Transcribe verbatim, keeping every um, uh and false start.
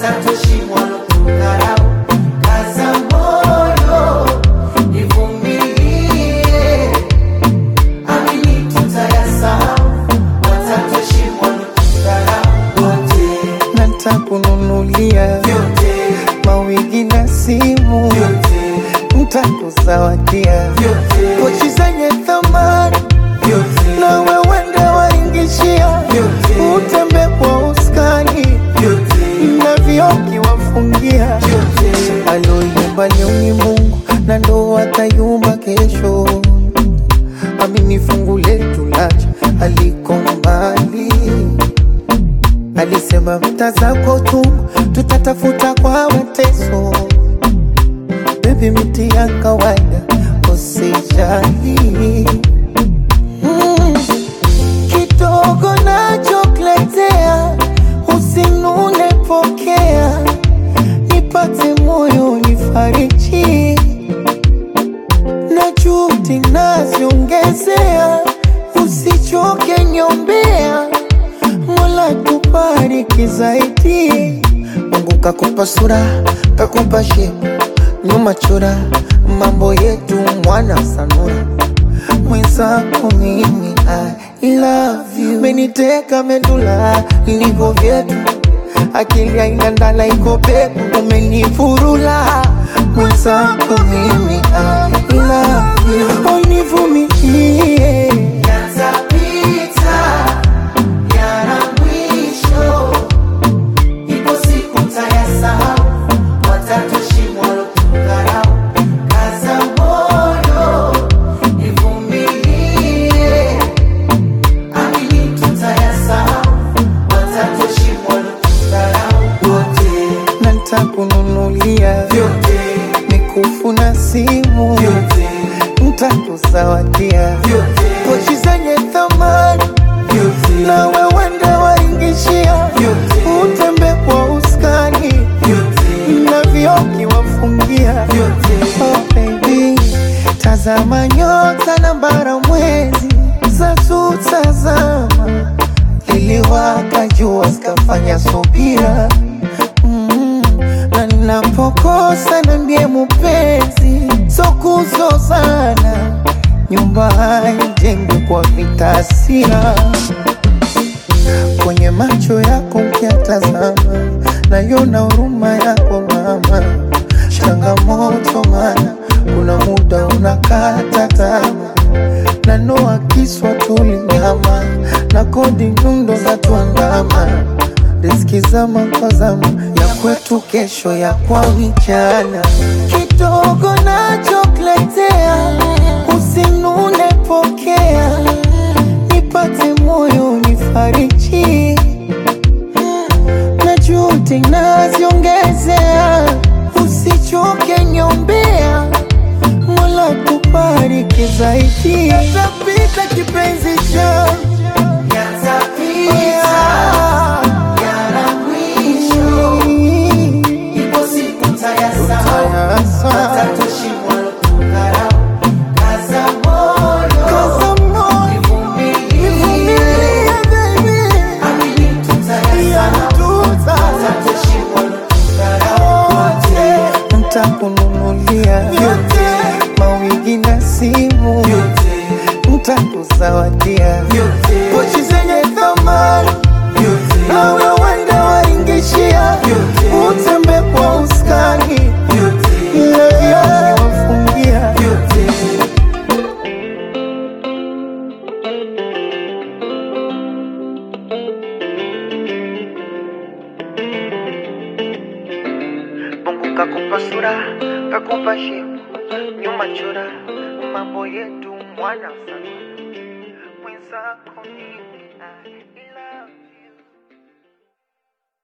watatoshimwa kudharau. Kaza moyo, nivumilie, amini tutayasahau. Watatoshimwa kudharau wote. Nitakununulia vyote, mawigi na simu vyote, nitakuzawadia vyote, pochi zenye thamani vyote, na wewe ndio waingishia vyote, utembe kwa uskani vyote, na vioki wafungia vyote. aloyumba leo ni Mungu na ndo atayumba kesho. Amini fungu letu lacha aliko mbali, alisema mta zako tu tutatafuta kwa mateso. Baby miti ya kawaida usijali, mm. Kidogo nachokletea usinune, pokea, nipate moyo nifariji, na juhudi naziongezea, usichoke nyombea, Mola tubariki zaidi. Mungu kakupa sura, kakupa shepu, nyuma chora, mambo yetu mwana sanura. Mwenzako mimi I love you, meniteka medula niko vyetu, akili haina ndala iko peku, umenifurula. Mwenzako mimi I love you, univumilie, Yatapita, yana mwisho, ipo siku mtayasahau. Watatoshimwa kudharau. Kaza moyo, nivumilie, amini tutayasahau. Watatoshimwa kudharau wote. na nitakununulia Vyote, mikufu na simu vyote, nitakuzawadia vyote, pochi zenye thamani vyote, na wewe ndio waingishia vyote, utembe kwa uskani vyote, na vioki wafungia vyote. Oh baby, tazama nyota na bara mwezi za tutazama, liliwaka jua zikafanya subira, mm. na ninapokosa na ndiye mupenzi, so kuzozana, nyumba haijengwi kwa vitasira. Kwenye macho yako ukiatazama, naiona huruma yako mama. Changamoto mana kuna muda unakata tamaa, na noa kiswa tulinyama, na kodi nyundo za tuandama. Riziki zama kwa zama, ya kwetu kesho ya kwa vijana. Kidogo nachokletea usinune, pokea, nipate moyo nifariji, na juhudi naziongezea, usichoke nyombea, Mola tubariki zaidi. Yatapita kipenzi changu, Yatapita, yana mwisho, ipo siku mtayasahau. Watatoshimwa kudharau. Kaza moyo, nivumilie, amini tutayasahau. Watatoshimwa kudharau wote. nitakununulia Vyote, mawigi na simu, vyote, nitakuzawadia vyote, pochi zenye thamani vyote, na wewe ndio waingishia vyote, utembe kwa uskani vyote, na vioki wafungia vyote. Mungu kakupa sura, kakupa shepu, nyuma chora, mambo yetu mwana sana.